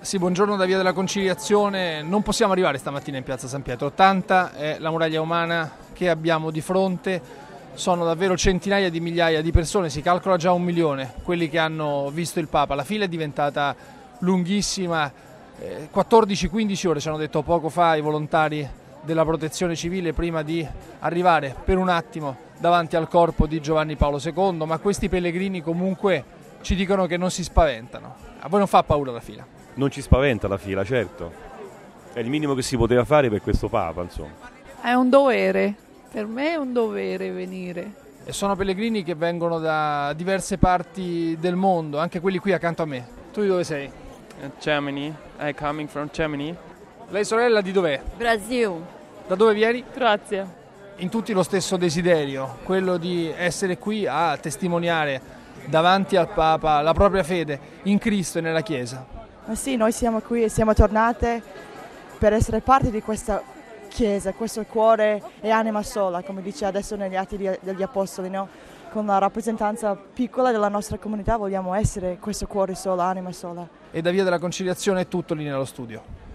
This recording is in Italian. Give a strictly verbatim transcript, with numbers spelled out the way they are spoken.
Sì, buongiorno da Via della Conciliazione. Non possiamo arrivare stamattina in Piazza San Pietro. Tanta è la muraglia umana che abbiamo di fronte. Sono davvero centinaia di migliaia di persone, si calcola già un milione, quelli che hanno visto il Papa. La fila è diventata lunghissima, eh, quattordici quindici ore ci hanno detto poco fa i volontari della Protezione Civile prima di arrivare per un attimo davanti al corpo di Giovanni Paolo secondo, ma questi pellegrini comunque ci dicono che non si spaventano. A voi non fa paura la fila? Non ci spaventa la fila, certo. È il minimo che si poteva fare per questo Papa, insomma. È un dovere, per me è un dovere venire. E sono pellegrini che vengono da diverse parti del mondo, anche quelli qui accanto a me. Tu di dove sei? Uh, Germany. I'm coming from Germany. Lei sorella di dov'è? Brasil. Da dove vieni? Grazie. In tutti lo stesso desiderio, quello di essere qui a testimoniare davanti al Papa la propria fede in Cristo e nella Chiesa. Ma sì, noi siamo qui e siamo tornate per essere parte di questa Chiesa, questo cuore e anima sola, come dice adesso negli Atti degli Apostoli, no? Con la rappresentanza piccola della nostra comunità vogliamo essere questo cuore solo, anima sola. E da Via della Conciliazione è tutto lì nello studio.